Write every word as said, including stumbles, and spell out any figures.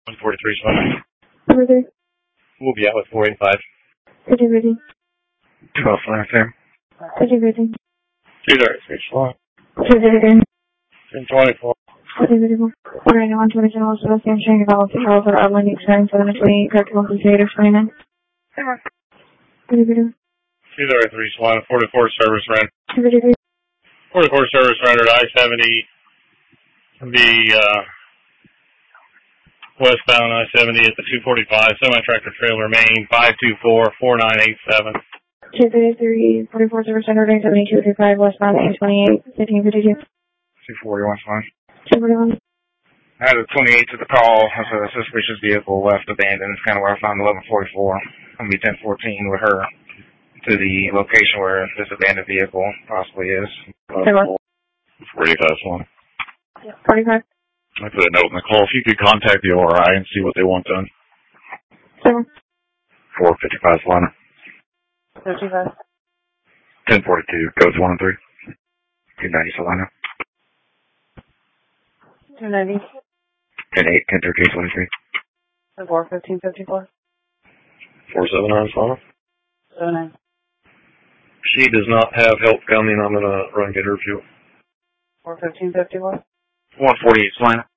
one forty-three, Solana. Over there. We'll be out with four eighty-five. Ready, ready. twelve, Solana, there. Ready, ready. two thirty-three, Solana. Ready, ready. ten twenty-four. Ready, ready. one ninety-one, twenty-seven, Sebastian, Shane, Developed, However, Outline, Experience, seven twenty-eight, Correct, one eight, twenty-nine. Ready, ready. two thirty-three, Solana, forty-four service rent. Ready, ready. forty-four service rendered, I seventy, the, uh, westbound I seventy at the two forty-five, semi-tractor trailer, Maine, five two four, four nine eight seven. two thirty-three, forty-four, service center, seventy-two fifty-five, westbound, eight twenty-eight, fifteen fifty-two. two forty-one, fine. two forty-one. I had a twenty-eight to the call. I said a suspicious vehicle left abandoned. It's kind of where I found eleven forty-four. I'm going to be ten fourteen with her to the location where this abandoned vehicle possibly is. forty-five, one. Yeah, forty-five. I put a note in the call. If you could contact the O R I and see what they want done. seven. four fifty-five, one. fifty-five. ten forty-two, codes one and three. two ninety, Solana. two ninety. ten eight, ten thirteen, twenty-three. four fifteen fifty-four. four seven nine, Solana. seven nine. She does not have help coming. I'm going to run get her fuel. four fifteen fifty-four. one forty-eight, Solana.